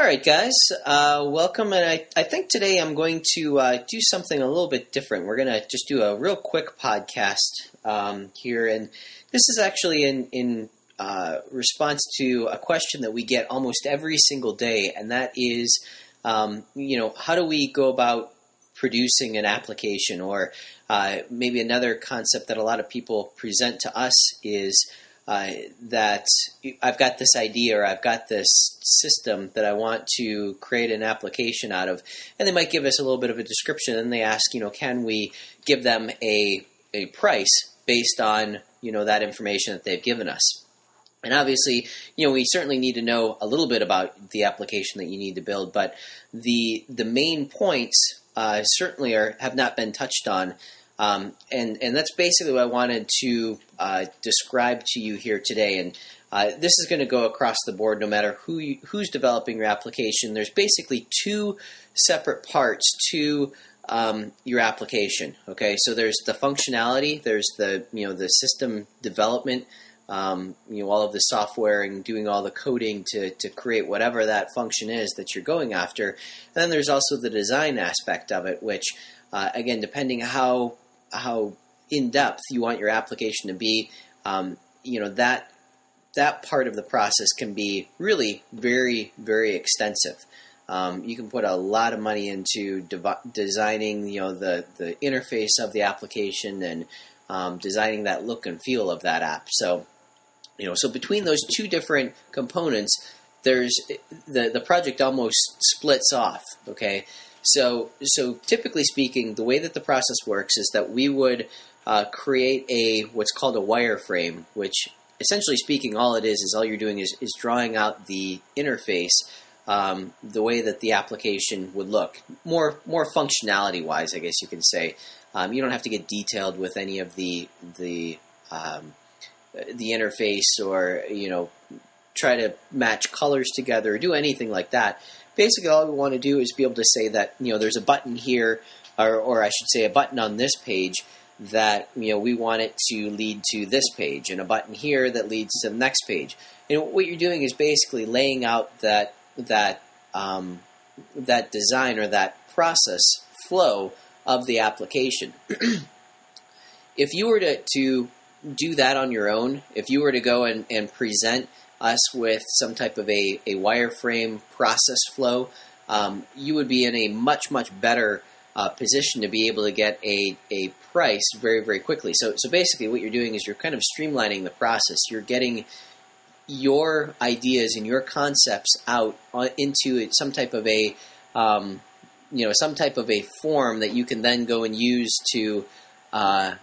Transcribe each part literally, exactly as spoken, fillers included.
All right, guys, uh, welcome. And I, I think today I'm going to uh, do something a little bit different. We're going to just do a real quick podcast um, here. And this is actually in, in uh, response to a question that we get almost every single day. And that is, um, you know, how do we go about producing an application? Or uh, maybe another concept that a lot of people present to us is Uh, that I've got this idea or I've got this system that I want to create an application out of, and they might give us a little bit of a description, and they ask, you know, can we give them a a price based on, you know, that information that they've given us? And obviously, you know, we certainly need to know a little bit about the application that you need to build, but the the main points uh, certainly are have not been touched on. Um, and, and that's basically what I wanted to uh, describe to you here today. And uh, this is going to go across the board no matter who you, who's developing your application. There's basically two separate parts to um, your application. Okay, so there's the functionality, there's the you know the system development, um, you know all of the software and doing all the coding to to create whatever that function is that you're going after. And then there's also the design aspect of it, which uh, again, depending how how in-depth you want your application to be, um, you know, that that part of the process can be really very, very extensive. Um, you can put a lot of money into dev- designing, you know, the, the interface of the application and um, designing that look and feel of that app. So, you know, so between those two different components, there's the the project almost splits off, okay? So, so typically speaking, the way that the process works is that we would uh, create a what's called a wireframe, which essentially speaking, all it is is all you're doing is, is drawing out the interface, um, the way that the application would look, more more functionality wise, I guess you can say. Um, you don't have to get detailed with any of the the um, the interface, or you know, try to match colors together, or do anything like that. Basically, all we want to do is be able to say that, you know, there's a button here, or, or I should say a button on this page that, you know, we want it to lead to this page, and a button here that leads to the next page. And what you're doing is basically laying out that that um, that design or that process flow of the application. If you were to, to do that on your own, if you were to go and, and present us with some type of a, a wireframe process flow, um, you would be in a much, much better uh, position to be able to get a, a price very, very quickly. So, so basically what you're doing is you're kind of streamlining the process. You're getting your ideas and your concepts out on, into some type of a, um, you know, some type of a form that you can then go and use to uh,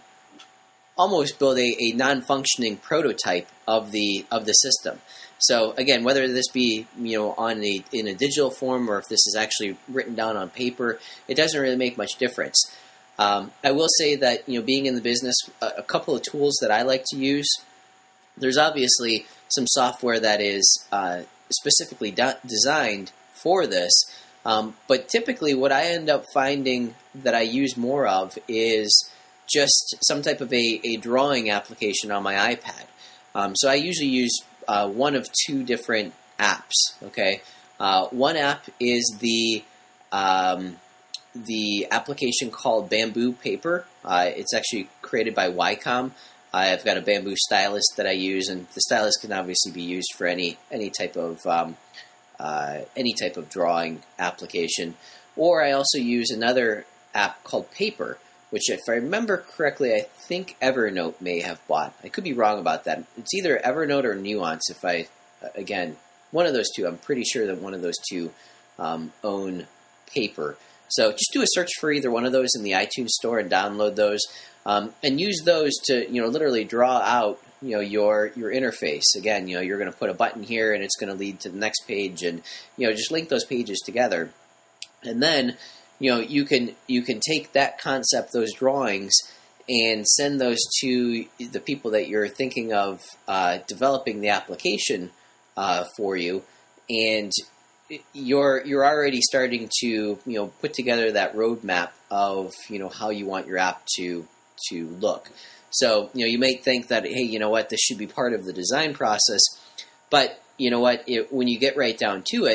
almost build a, a non-functioning prototype of the of the system. So again, whether this be you know on a in a digital form, or if this is actually written down on paper, it doesn't really make much difference. Um, I will say that you know being in the business, a, a couple of tools that I like to use. There's obviously some software that is uh, specifically de- designed for this, um, but typically what I end up finding that I use more of is just some type of a, a drawing application on my iPad. Um, so I usually use uh, one of two different apps. Okay, uh, one app is the um, the application called Bamboo Paper. Uh, it's actually created by Wacom. I've got a Bamboo stylus that I use, and the stylus can obviously be used for any any type of um, uh, any type of drawing application. Or I also use another app called Paper, which, if I remember correctly, I think Evernote may have bought. I could be wrong about that. It's either Evernote or Nuance. If I, again, one of those two. I'm pretty sure that one of those two um, own Paper. So just do a search for either one of those in the iTunes store and download those, um, and use those to you know literally draw out you know your your interface. Again, you know you're going to put a button here, and it's going to lead to the next page, and you know just link those pages together, and then. You know, you can you can take that concept, those drawings, and send those to the people that you're thinking of uh, developing the application uh, for you, and you're you're already starting to you know put together that roadmap of you know how you want your app to to look. So you know you may think that hey you know what this should be part of the design process, but you know what it, when you get right down to it.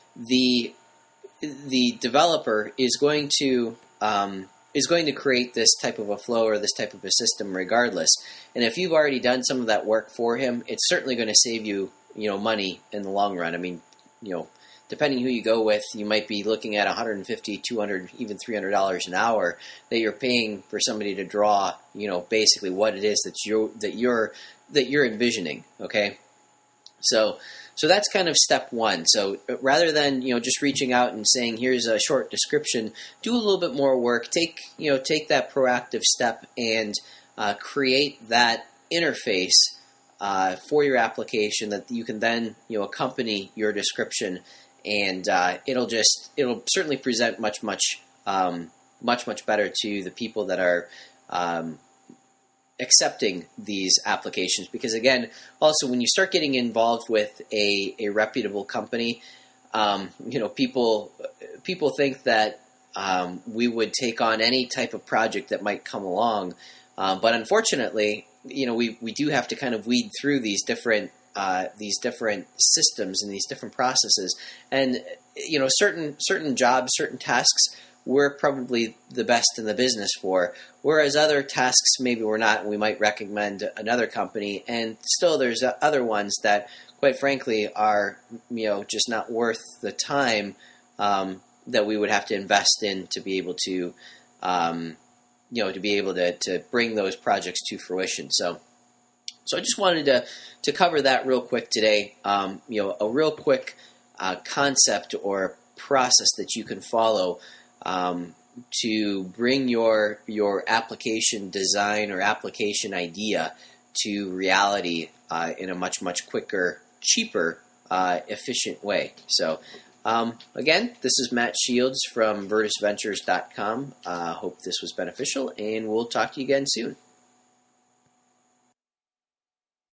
the the developer is going to um, is going to create this type of a flow or this type of a system regardless. And if you've already done some of that work for him, it's certainly going to save you, you know, money in the long run. I mean, you know, depending who you go with, you might be looking at one hundred fifty dollars, two hundred dollars, even three hundred dollars an hour that you're paying for somebody to draw, you know, basically what it is that you that you're that you're envisioning. Okay, so so that's kind of step one. So rather than, you know, just reaching out and saying here's a short description, do a little bit more work. Take you know take that proactive step and uh, create that interface uh, for your application that you can then, you know, accompany your description. And uh, it'll just it'll certainly present much much um, much much better to the people that are um, accepting these applications. Because again, also when you start getting involved with a, a reputable company, um, you know, people people think that um, we would take on any type of project that might come along, um, but unfortunately, you know, we we do have to kind of weed through these different. Uh, these different systems and these different processes, and you know, certain certain jobs, certain tasks, we're probably the best in the business for. Whereas other tasks, maybe we're not. And we might recommend another company, and still, there's other ones that, quite frankly, are you know just not worth the time um, that we would have to invest in to be able to, um, you know, to be able to to bring those projects to fruition. So. So I just wanted to, to cover that real quick today, um, you know, a real quick uh, concept or process that you can follow um, to bring your your application design or application idea to reality uh, in a much, much quicker, cheaper, uh, efficient way. So um, again, this is Matt Shields from Virtus Ventures dot com. I uh, hope this was beneficial, and we'll talk to you again soon.